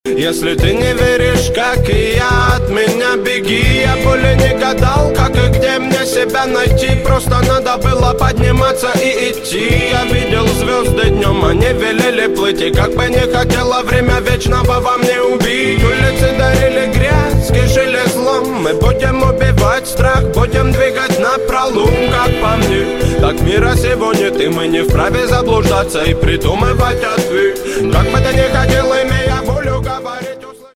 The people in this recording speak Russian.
Если ты не веришь, как и я, от меня беги. Я более не гадал, как и где мне себя найти. Просто надо было подниматься и идти. Я видел звезды днем, они велели плыть. И как бы не хотела время вечного во мне убить. Улицы дарили грязь, кишили злом. Мы будем убивать страх, будем двигать напролом. Как по мне, так мира сего нет. И мы не вправе заблуждаться и придумывать ответ. Как бы ты ни хотел, имея